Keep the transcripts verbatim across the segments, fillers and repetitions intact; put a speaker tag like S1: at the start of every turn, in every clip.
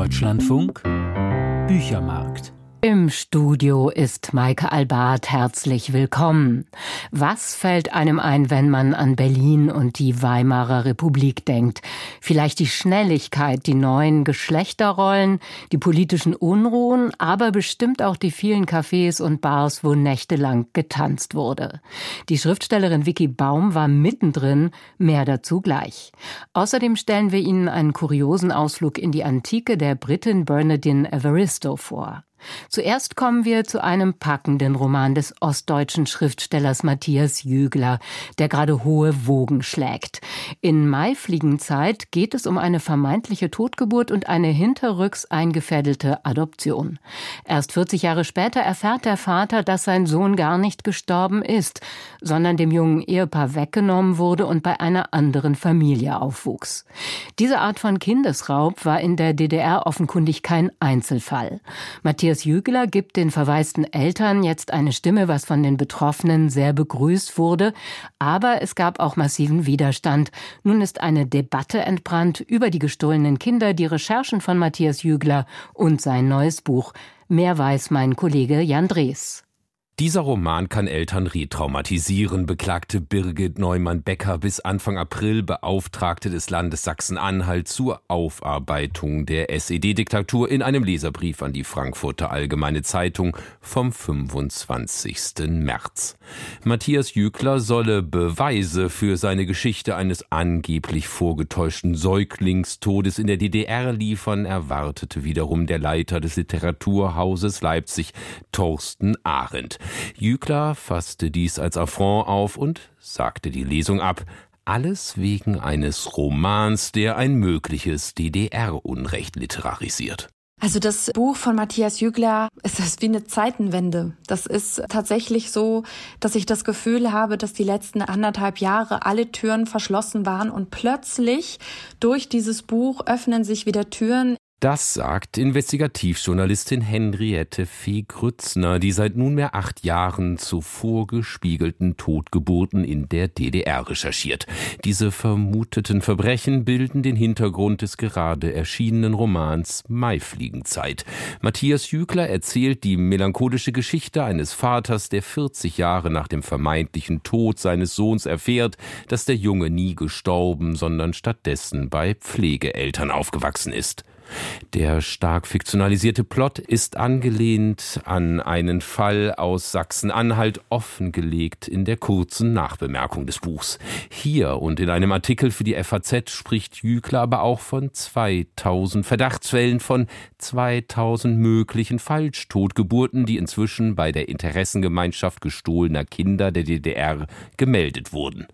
S1: Deutschlandfunk Büchermarkt.
S2: Im Studio ist Maike Albart. Herzlich willkommen. Was fällt einem ein, wenn man an Berlin und die Weimarer Republik denkt? Vielleicht die Schnelligkeit, die neuen Geschlechterrollen, die politischen Unruhen, aber bestimmt auch die vielen Cafés und Bars, wo nächtelang getanzt wurde. Die Schriftstellerin Vicky Baum war mittendrin, mehr dazu gleich. Außerdem stellen wir Ihnen einen kuriosen Ausflug in die Antike der Britin Bernardine Evaristo vor. Zuerst kommen wir zu einem packenden Roman des ostdeutschen Schriftstellers Matthias Jügler, der gerade hohe Wogen schlägt. In Maifliegenzeit geht es um eine vermeintliche Totgeburt und eine hinterrücks eingefädelte Adoption. Erst vierzig Jahre später erfährt der Vater, dass sein Sohn gar nicht gestorben ist, sondern dem jungen Ehepaar weggenommen wurde und bei einer anderen Familie aufwuchs. Diese Art von Kindesraub war in der D D R offenkundig kein Einzelfall. Matthias Jügler gibt den verwaisten Eltern jetzt eine Stimme, was von den Betroffenen sehr begrüßt wurde. Aber es gab auch massiven Widerstand. Nun ist eine Debatte entbrannt über die gestohlenen Kinder, die Recherchen von Matthias Jügler und sein neues Buch. Mehr weiß mein Kollege Jan Drees.
S3: Dieser Roman kann Eltern retraumatisieren, beklagte Birgit Neumann-Becker bis Anfang April Beauftragte des Landes Sachsen-Anhalt zur Aufarbeitung der S E D-Diktatur in einem Leserbrief an die Frankfurter Allgemeine Zeitung vom fünfundzwanzigsten März. Matthias Jügler solle Beweise für seine Geschichte eines angeblich vorgetäuschten Säuglingstodes in der D D R liefern, erwartete wiederum der Leiter des Literaturhauses Leipzig, Thorsten Arendt. Jügler fasste dies als Affront auf und sagte die Lesung ab. Alles wegen eines Romans, der ein mögliches D D R-Unrecht literarisiert.
S4: Also das Buch von Matthias Jügler ist das wie eine Zeitenwende. Das ist tatsächlich so, dass ich das Gefühl habe, dass die letzten anderthalb Jahre alle Türen verschlossen waren und plötzlich durch dieses Buch öffnen sich wieder Türen.
S3: Das sagt Investigativjournalistin Henriette Fee-Grützner, die seit nunmehr acht Jahren zu vorgespiegelten Totgeburten in der D D R recherchiert. Diese vermuteten Verbrechen bilden den Hintergrund des gerade erschienenen Romans Maifliegenzeit. Matthias Jügler erzählt die melancholische Geschichte eines Vaters, der vierzig Jahre nach dem vermeintlichen Tod seines Sohns erfährt, dass der Junge nie gestorben, sondern stattdessen bei Pflegeeltern aufgewachsen ist. Der stark fiktionalisierte Plot ist angelehnt an einen Fall aus Sachsen-Anhalt, offengelegt in der kurzen Nachbemerkung des Buchs. Hier und in einem Artikel für die F A Z spricht Jügler aber auch von zweitausend Verdachtsfällen, von zweitausend möglichen Falschtotgeburten, die inzwischen bei der Interessengemeinschaft gestohlener Kinder der D D R gemeldet wurden.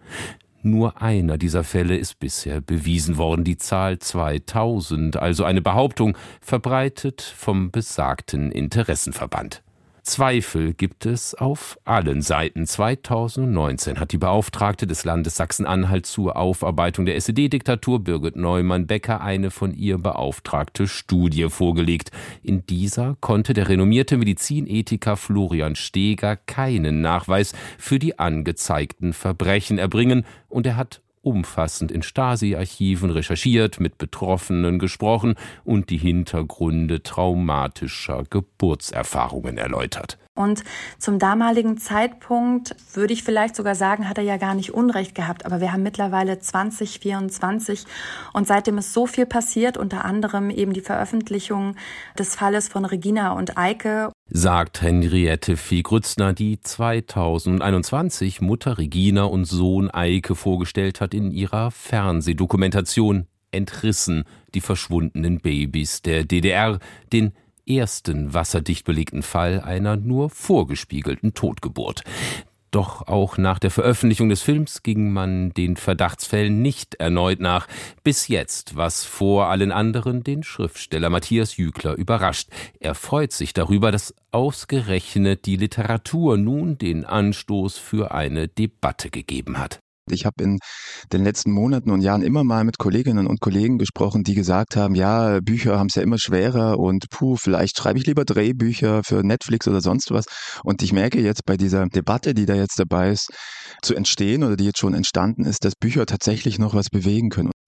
S3: Nur einer dieser Fälle ist bisher bewiesen worden, die Zahl zweitausend, also eine Behauptung, verbreitet vom besagten Interessenverband. Zweifel gibt es auf allen Seiten. zweitausendneunzehn hat die Beauftragte des Landes Sachsen-Anhalt zur Aufarbeitung der S E D-Diktatur, Birgit Neumann-Becker, eine von ihr beauftragte Studie vorgelegt. In dieser konnte der renommierte Medizinethiker Florian Steger keinen Nachweis für die angezeigten Verbrechen erbringen und er hat umfassend in Stasi-Archiven recherchiert, mit Betroffenen gesprochen und die Hintergründe traumatischer Geburtserfahrungen erläutert.
S4: Und zum damaligen Zeitpunkt würde ich vielleicht sogar sagen, hat er ja gar nicht Unrecht gehabt. Aber wir haben mittlerweile zwanzig vierundzwanzig und seitdem ist so viel passiert, unter anderem eben die Veröffentlichung des Falles von Regina und Eike.
S3: Sagt Henriette Fee-Grützner, die zweitausendeinundzwanzig Mutter Regina und Sohn Eike vorgestellt hat in ihrer Fernsehdokumentation Entrissen, die verschwundenen Babys der D D R, den ersten wasserdicht belegten Fall einer nur vorgespiegelten Totgeburt. Doch auch nach der Veröffentlichung des Films ging man den Verdachtsfällen nicht erneut nach. Bis jetzt, was vor allen anderen den Schriftsteller Matthias Jügler überrascht. Er freut sich darüber, dass ausgerechnet die Literatur nun den Anstoß für eine Debatte gegeben hat.
S5: Ich habe in den letzten Monaten und Jahren immer mal mit Kolleginnen und Kollegen gesprochen, die gesagt haben, ja, Bücher haben es ja immer schwerer und puh, vielleicht schreibe ich lieber Drehbücher für Netflix oder sonst was. Und ich merke jetzt bei dieser Debatte, die da jetzt dabei ist, zu entstehen oder die jetzt schon entstanden ist, dass Bücher tatsächlich noch was bewegen können.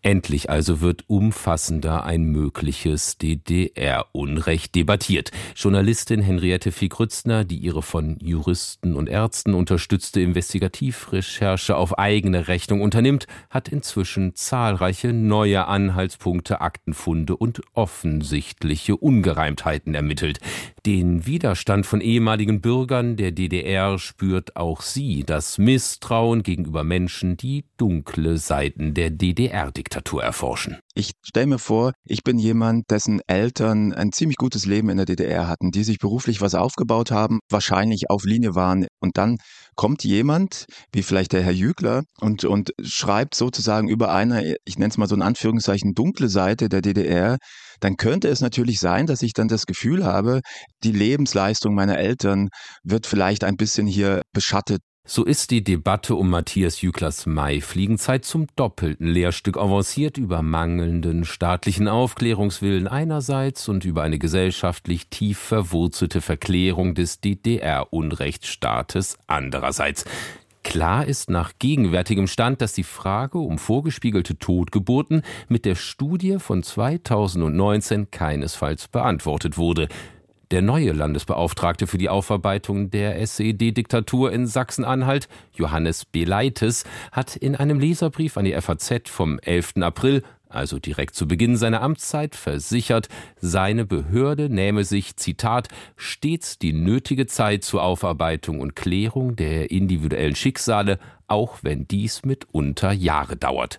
S3: Endlich also wird umfassender ein mögliches D D R-Unrecht debattiert. Journalistin Henriette Fee-Grützner, die ihre von Juristen und Ärzten unterstützte Investigativrecherche auf eigene Rechnung unternimmt, hat inzwischen zahlreiche neue Anhaltspunkte, Aktenfunde und offensichtliche Ungereimtheiten ermittelt. Den Widerstand von ehemaligen Bürgern der D D R spürt auch sie, das Misstrauen gegenüber Menschen, die dunkle Seiten der D D R-Diktatur erforschen.
S5: Ich stelle mir vor, ich bin jemand, dessen Eltern ein ziemlich gutes Leben in der D D R hatten, die sich beruflich was aufgebaut haben, wahrscheinlich auf Linie waren. Und dann kommt jemand, wie vielleicht der Herr Jügler, und, und schreibt sozusagen über eine, ich nenne es mal so in Anführungszeichen, dunkle Seite der D D R. Dann könnte es natürlich sein, dass ich dann das Gefühl habe, die Lebensleistung meiner Eltern wird vielleicht ein bisschen hier beschattet.
S3: So ist die Debatte um Matthias Jüglers Maifliegenzeit zum doppelten Lehrstück avanciert, über mangelnden staatlichen Aufklärungswillen einerseits und über eine gesellschaftlich tief verwurzelte Verklärung des D D R-Unrechtsstaates andererseits. Klar ist nach gegenwärtigem Stand, dass die Frage um vorgespiegelte Totgeburten mit der Studie von zweitausendneunzehn keinesfalls beantwortet wurde. Der neue Landesbeauftragte für die Aufarbeitung der S E D-Diktatur in Sachsen-Anhalt, Johannes Beleites, hat in einem Leserbrief an die F A Z vom elften April, also direkt zu Beginn seiner Amtszeit, versichert, seine Behörde nähme sich, Zitat, stets die nötige Zeit zur Aufarbeitung und Klärung der individuellen Schicksale, auch wenn dies mitunter Jahre dauert.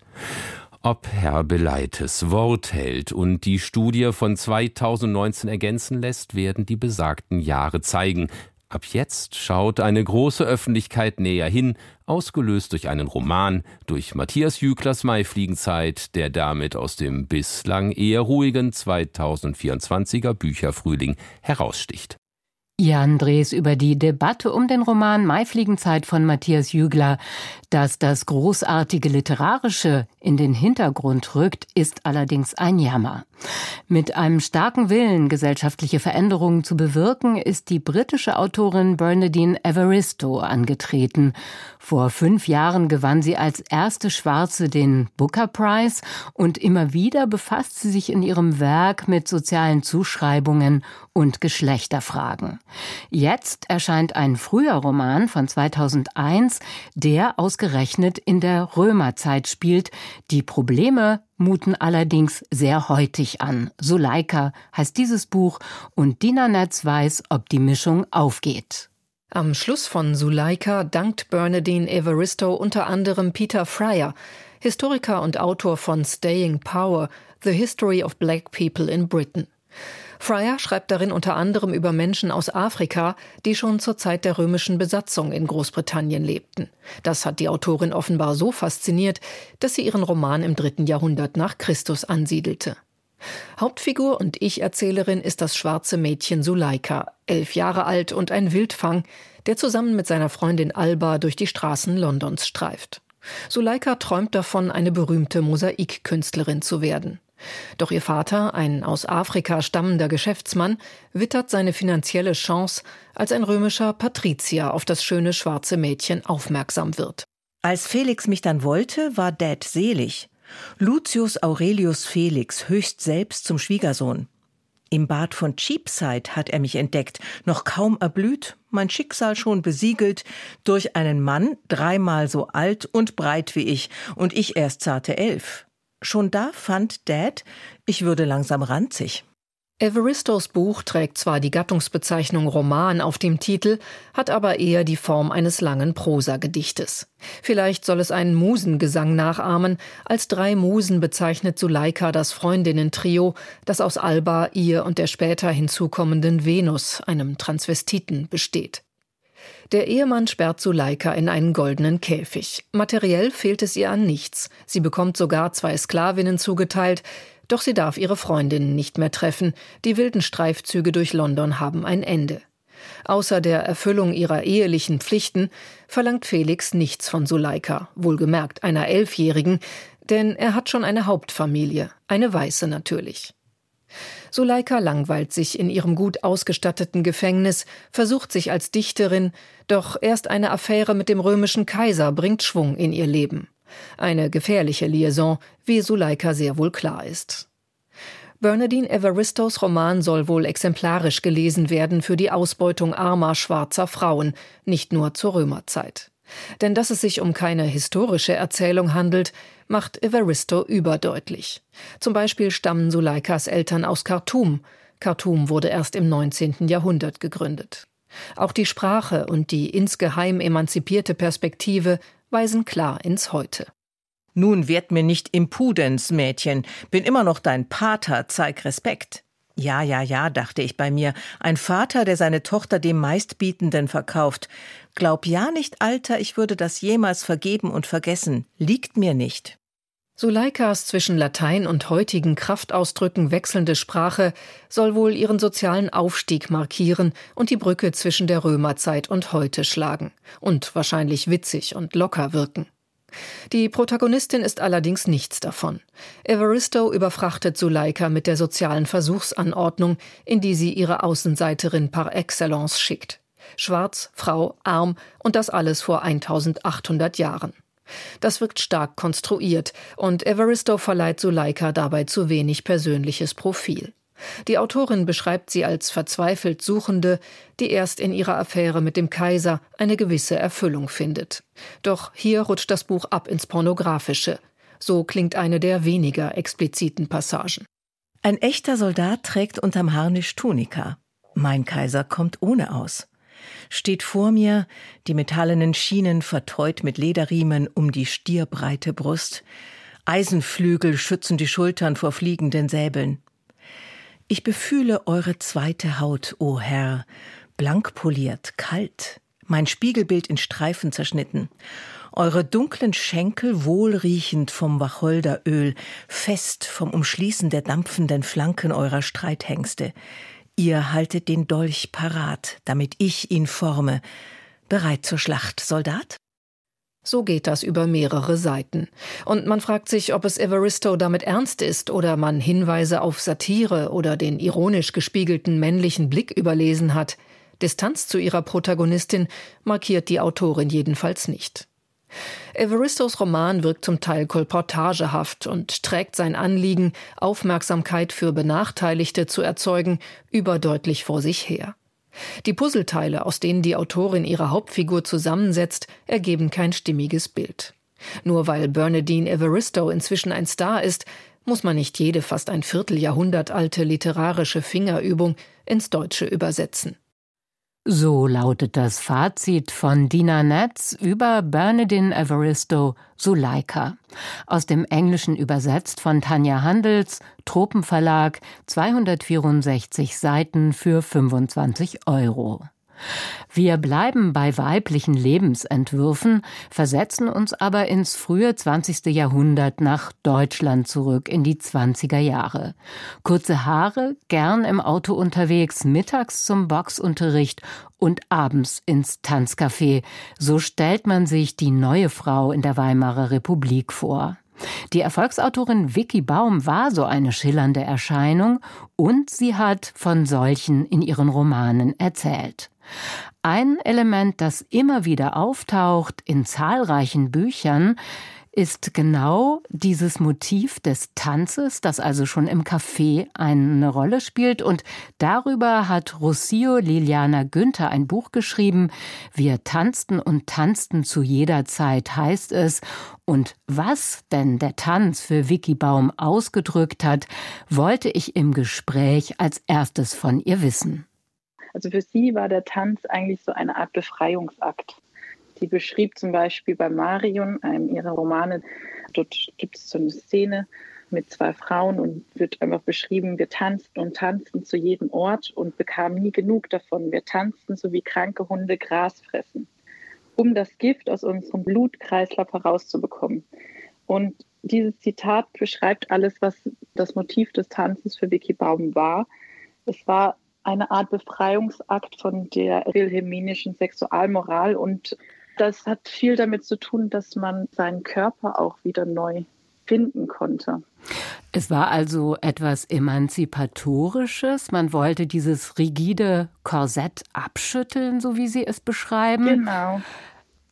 S3: Ob Herr Beleites Wort hält und die Studie von zweitausendneunzehn ergänzen lässt, werden die besagten Jahre zeigen. Ab jetzt schaut eine große Öffentlichkeit näher hin, ausgelöst durch einen Roman, durch Matthias Jüglers Maifliegenzeit, der damit aus dem bislang eher ruhigen zweitausendvierundzwanziger Bücherfrühling heraussticht.
S2: Jan Drees über die Debatte um den Roman Maifliegenzeit von Matthias Jügler. Dass das großartige Literarische in den Hintergrund rückt, ist allerdings ein Jammer. Mit einem starken Willen, gesellschaftliche Veränderungen zu bewirken, ist die britische Autorin Bernardine Evaristo angetreten. Vor fünf Jahren gewann sie als erste Schwarze den Booker Prize und immer wieder befasst sie sich in ihrem Werk mit sozialen Zuschreibungen und Geschlechterfragen. Jetzt erscheint ein früher Roman von zweitausendeins, der ausgerechnet in der Römerzeit spielt. Die Probleme muten allerdings sehr heutig an. Suleika heißt dieses Buch und Dina Netz weiß, ob die Mischung aufgeht.
S6: Am Schluss von Suleika dankt Bernardine Evaristo unter anderem Peter Fryer, Historiker und Autor von Staying Power, The History of Black People in Britain. Fryer schreibt darin unter anderem über Menschen aus Afrika, die schon zur Zeit der römischen Besatzung in Großbritannien lebten. Das hat die Autorin offenbar so fasziniert, dass sie ihren Roman im dritten Jahrhundert nach Christus ansiedelte. Hauptfigur und Ich-Erzählerin ist das schwarze Mädchen Suleika, elf Jahre alt und ein Wildfang, der zusammen mit seiner Freundin Alba durch die Straßen Londons streift. Suleika träumt davon, eine berühmte Mosaikkünstlerin zu werden. Doch ihr Vater, ein aus Afrika stammender Geschäftsmann, wittert seine finanzielle Chance, als ein römischer Patrizier auf das schöne schwarze Mädchen aufmerksam wird.
S7: Als Felix mich dann wollte, war Dad selig. Lucius Aurelius Felix, höchst selbst zum Schwiegersohn. Im Bad von Cheapside hat er mich entdeckt, noch kaum erblüht, mein Schicksal schon besiegelt, durch einen Mann, dreimal so alt und breit wie ich, und ich erst zarte elf. Schon da fand Dad, ich würde langsam ranzig.
S6: Evaristos Buch trägt zwar die Gattungsbezeichnung Roman auf dem Titel, hat aber eher die Form eines langen Prosagedichtes. Vielleicht soll es einen Musengesang nachahmen. Als drei Musen bezeichnet Suleika das Freundinnen-Trio, das aus Alba, ihr und der später hinzukommenden Venus, einem Transvestiten, besteht. Der Ehemann sperrt Suleika in einen goldenen Käfig. Materiell fehlt es ihr an nichts. Sie bekommt sogar zwei Sklavinnen zugeteilt, doch sie darf ihre Freundinnen nicht mehr treffen. Die wilden Streifzüge durch London haben ein Ende. Außer der Erfüllung ihrer ehelichen Pflichten verlangt Felix nichts von Suleika, wohlgemerkt einer Elfjährigen, denn er hat schon eine Hauptfamilie, eine weiße natürlich. Suleika langweilt sich in ihrem gut ausgestatteten Gefängnis, versucht sich als Dichterin, doch erst eine Affäre mit dem römischen Kaiser bringt Schwung in ihr Leben. Eine gefährliche Liaison, wie Suleika sehr wohl klar ist. Bernardine Evaristos Roman soll wohl exemplarisch gelesen werden für die Ausbeutung armer schwarzer Frauen, nicht nur zur Römerzeit. Denn dass es sich um keine historische Erzählung handelt, macht Evaristo überdeutlich. Zum Beispiel stammen Suleikas Eltern aus Khartum. Khartum wurde erst im neunzehnten Jahrhundert gegründet. Auch die Sprache und die insgeheim emanzipierte Perspektive weisen klar ins Heute.
S7: Nun werd mir nicht Impudenz, Mädchen. Bin immer noch dein Pater, zeig Respekt. Ja, ja, ja, dachte ich bei mir. Ein Vater, der seine Tochter dem Meistbietenden verkauft. Glaub ja nicht, Alter, ich würde das jemals vergeben und vergessen. Liegt mir nicht.
S6: Suleikas zwischen Latein und heutigen Kraftausdrücken wechselnde Sprache soll wohl ihren sozialen Aufstieg markieren und die Brücke zwischen der Römerzeit und heute schlagen. Und wahrscheinlich witzig und locker wirken. Die Protagonistin ist allerdings nichts davon. Evaristo überfrachtet Suleika mit der sozialen Versuchsanordnung, in die sie ihre Außenseiterin par excellence schickt. Schwarz, Frau, arm und das alles vor eintausendachthundert Jahren. Das wirkt stark konstruiert und Evaristo verleiht Suleika dabei zu wenig persönliches Profil. Die Autorin beschreibt sie als verzweifelt Suchende, die erst in ihrer Affäre mit dem Kaiser eine gewisse Erfüllung findet. Doch hier rutscht das Buch ab ins Pornografische. So klingt eine der weniger expliziten Passagen.
S7: Ein echter Soldat trägt unterm Harnisch Tunika. Mein Kaiser kommt ohne aus. Steht vor mir, die metallenen Schienen vertreut mit Lederriemen um die stierbreite Brust. Eisenflügel schützen die Schultern vor fliegenden Säbeln. Ich befühle eure zweite Haut, o Herr, blank poliert, kalt, mein Spiegelbild in Streifen zerschnitten. Eure dunklen Schenkel wohlriechend vom Wacholderöl, fest vom Umschließen der dampfenden Flanken eurer Streithengste. Ihr haltet den Dolch parat, damit ich ihn forme. Bereit zur Schlacht, Soldat?
S6: So geht das über mehrere Seiten. Und man fragt sich, ob es Evaristo damit ernst ist oder man Hinweise auf Satire oder den ironisch gespiegelten männlichen Blick überlesen hat. Distanz zu ihrer Protagonistin markiert die Autorin jedenfalls nicht. Evaristos Roman wirkt zum Teil kolportagehaft und trägt sein Anliegen, Aufmerksamkeit für Benachteiligte zu erzeugen, überdeutlich vor sich her. Die Puzzleteile, aus denen die Autorin ihre Hauptfigur zusammensetzt, ergeben kein stimmiges Bild. Nur weil Bernardine Evaristo inzwischen ein Star ist, muss man nicht jede fast ein Vierteljahrhundert alte literarische Fingerübung ins Deutsche übersetzen.
S2: So lautet das Fazit von Dina Netz über Bernardine Evaristo Suleika. Aus dem Englischen übersetzt von Tanja Handels, Tropenverlag, zweihundertvierundsechzig Seiten für fünfundzwanzig Euro. Wir bleiben bei weiblichen Lebensentwürfen, versetzen uns aber ins frühe zwanzigste Jahrhundert nach Deutschland zurück in die zwanziger Jahre. Kurze Haare, gern im Auto unterwegs, mittags zum Boxunterricht und abends ins Tanzcafé. So stellt man sich die neue Frau in der Weimarer Republik vor. Die Erfolgsautorin Vicky Baum war so eine schillernde Erscheinung und sie hat von solchen in ihren Romanen erzählt. Ein Element, das immer wieder auftaucht in zahlreichen Büchern, ist genau dieses Motiv des Tanzes, das also schon im Café eine Rolle spielt. Und darüber hat Rocio Liliana Günther ein Buch geschrieben. Wir tanzten und tanzten zu jeder Zeit, heißt es. Und was denn der Tanz für Vicky Baum ausgedrückt hat, wollte ich im Gespräch als erstes von ihr wissen.
S8: Also für sie war der Tanz eigentlich so eine Art Befreiungsakt. Sie beschrieb zum Beispiel bei Marion, einem ihrer Romane, dort gibt es so eine Szene mit zwei Frauen und wird einfach beschrieben, wir tanzten und tanzten zu jedem Ort und bekamen nie genug davon. Wir tanzten, so wie kranke Hunde Gras fressen, um das Gift aus unserem Blutkreislauf herauszubekommen. Und dieses Zitat beschreibt alles, was das Motiv des Tanzes für Vicky Baum war. Es war eine Art Befreiungsakt von der wilhelminischen Sexualmoral und das hat viel damit zu tun, dass man seinen Körper auch wieder neu finden konnte.
S2: Es war also etwas Emanzipatorisches. Man wollte dieses rigide Korsett abschütteln, so wie Sie es beschreiben.
S8: Genau.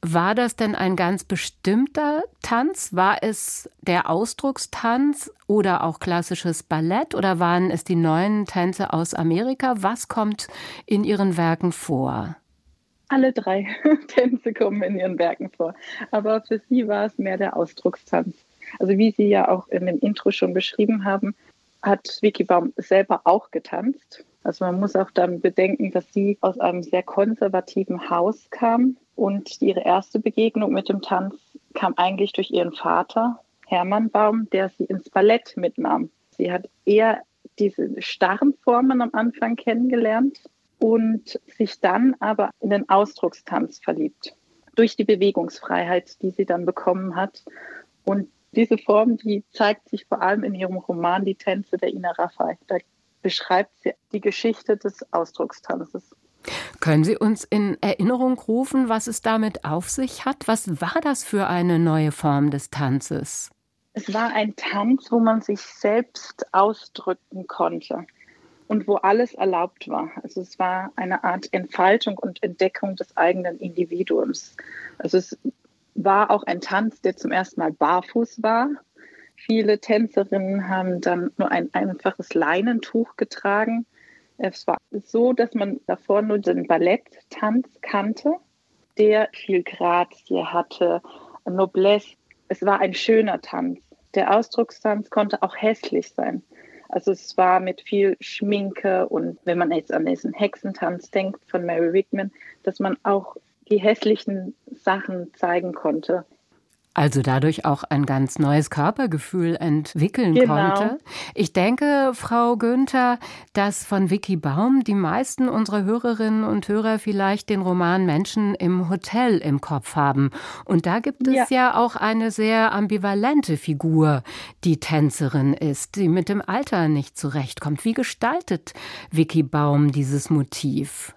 S2: War das denn ein ganz bestimmter Tanz? War es der Ausdruckstanz oder auch klassisches Ballett oder waren es die neuen Tänze aus Amerika? Was kommt in Ihren Werken vor?
S8: Alle drei Tänze kommen in ihren Werken vor. Aber für sie war es mehr der Ausdruckstanz. Also wie Sie ja auch in dem Intro schon beschrieben haben, hat Vicky Baum selber auch getanzt. Also man muss auch dann bedenken, dass sie aus einem sehr konservativen Haus kam und ihre erste Begegnung mit dem Tanz kam eigentlich durch ihren Vater, Hermann Baum, der sie ins Ballett mitnahm. Sie hat eher diese starren Formen am Anfang kennengelernt und sich dann aber in den Ausdruckstanz verliebt. Durch die Bewegungsfreiheit, die sie dann bekommen hat. Und diese Form, die zeigt sich vor allem in ihrem Roman Die Tänze der Ina Rafai. Da beschreibt sie die Geschichte des Ausdruckstanzes.
S2: Können Sie uns in Erinnerung rufen, was es damit auf sich hat? Was war das für eine neue Form des Tanzes?
S8: Es war ein Tanz, wo man sich selbst ausdrücken konnte und wo alles erlaubt war. Also es war eine Art Entfaltung und Entdeckung des eigenen Individuums. Also es war auch ein Tanz, der zum ersten Mal barfuß war. Viele Tänzerinnen haben dann nur ein einfaches Leinentuch getragen. Es war so, dass man davor nur den Balletttanz kannte, der viel Grazie hatte, Noblesse. Es war ein schöner Tanz. Der Ausdruckstanz konnte auch hässlich sein. Also es war mit viel Schminke und wenn man jetzt an diesen Hexentanz denkt von Mary Wigman, dass man auch die hässlichen Sachen zeigen konnte.
S2: Also dadurch auch ein ganz neues Körpergefühl entwickeln
S8: Genau.
S2: konnte. Ich denke, Frau Günther, dass von Vicky Baum die meisten unserer Hörerinnen und Hörer vielleicht den Roman Menschen im Hotel im Kopf haben. Und da gibt es ja, ja auch eine sehr ambivalente Figur, die Tänzerin ist, die mit dem Alter nicht zurechtkommt. Wie gestaltet Vicky Baum dieses Motiv?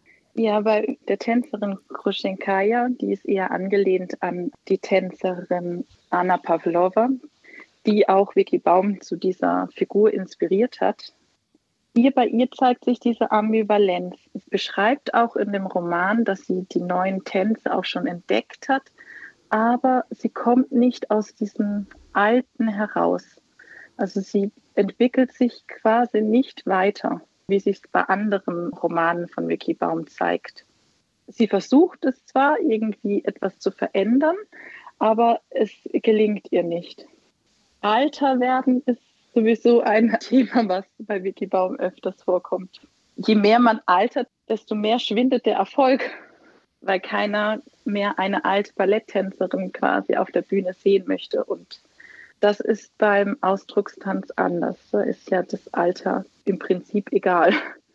S8: Ja, bei der Tänzerin Gruschenkaya, die ist eher angelehnt an die Tänzerin Anna Pavlova, die auch Vicky Baum zu dieser Figur inspiriert hat. Hier bei ihr zeigt sich diese Ambivalenz. Es beschreibt auch in dem Roman, dass sie die neuen Tänze auch schon entdeckt hat, aber sie kommt nicht aus diesem Alten heraus. Also sie entwickelt sich quasi nicht weiter, wie sich bei anderen Romanen von Vicky Baum zeigt. Sie versucht es zwar, irgendwie etwas zu verändern, aber es gelingt ihr nicht. Alter werden ist sowieso ein Thema, was bei Vicky Baum öfters vorkommt. Je mehr man altert, desto mehr schwindet der Erfolg, weil keiner mehr eine alte Balletttänzerin quasi auf der Bühne sehen möchte. Und das ist beim Ausdruckstanz anders. Da ist ja das Alter im Prinzip egal.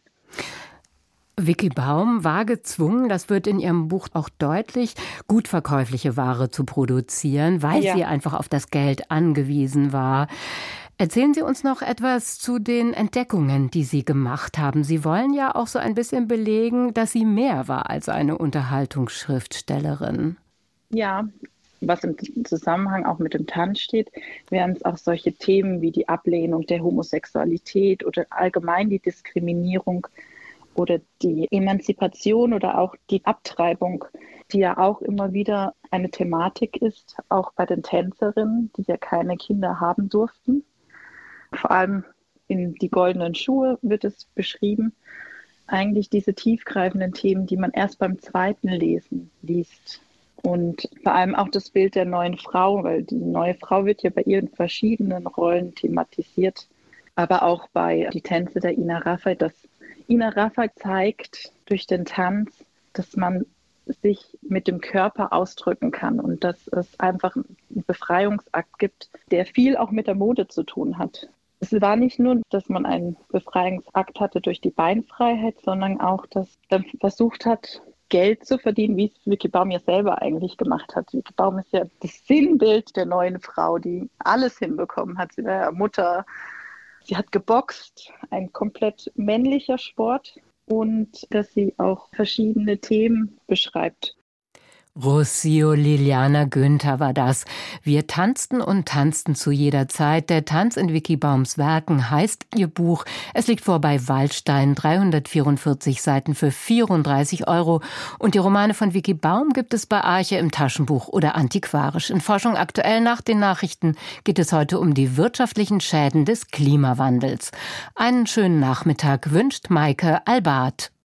S2: Vicky Baum war gezwungen, das wird in ihrem Buch auch deutlich, gut verkäufliche Ware zu produzieren, weil ja. sie einfach auf das Geld angewiesen war. Erzählen Sie uns noch etwas zu den Entdeckungen, die Sie gemacht haben. Sie wollen ja auch so ein bisschen belegen, dass sie mehr war als eine Unterhaltungsschriftstellerin.
S8: Ja, was im Zusammenhang auch mit dem Tanz steht, wären es auch solche Themen wie die Ablehnung der Homosexualität oder allgemein die Diskriminierung oder die Emanzipation oder auch die Abtreibung, die ja auch immer wieder eine Thematik ist, auch bei den Tänzerinnen, die ja keine Kinder haben durften. Vor allem in Die goldenen Schuhe wird es beschrieben. Eigentlich diese tiefgreifenden Themen, die man erst beim zweiten Lesen liest. Und vor allem auch das Bild der neuen Frau, weil die neue Frau wird ja bei ihr in verschiedenen Rollen thematisiert. Aber auch bei Die Tänze der Ina Rafai, dass Ina Rafai zeigt durch den Tanz, dass man sich mit dem Körper ausdrücken kann und dass es einfach einen Befreiungsakt gibt, der viel auch mit der Mode zu tun hat. Es war nicht nur, dass man einen Befreiungsakt hatte durch die Beinfreiheit, sondern auch, dass man versucht hat, Geld zu verdienen, wie es Vicky Baum ja selber eigentlich gemacht hat. Vicky Baum ist ja das Sinnbild der neuen Frau, die alles hinbekommen hat. Sie war ja Mutter, sie hat geboxt, ein komplett männlicher Sport und dass sie auch verschiedene Themen beschreibt.
S2: Rossio Liliana Günther war das. Wir tanzten und tanzten zu jeder Zeit. Der Tanz in Vicky Baums Werken heißt ihr Buch. Es liegt vor bei Waldstein, dreihundertvierundvierzig Seiten für vierunddreißig Euro. Und die Romane von Vicky Baum gibt es bei Arche im Taschenbuch oder antiquarisch. In Forschung aktuell nach den Nachrichten geht es heute um die wirtschaftlichen Schäden des Klimawandels. Einen schönen Nachmittag wünscht Maike Albart.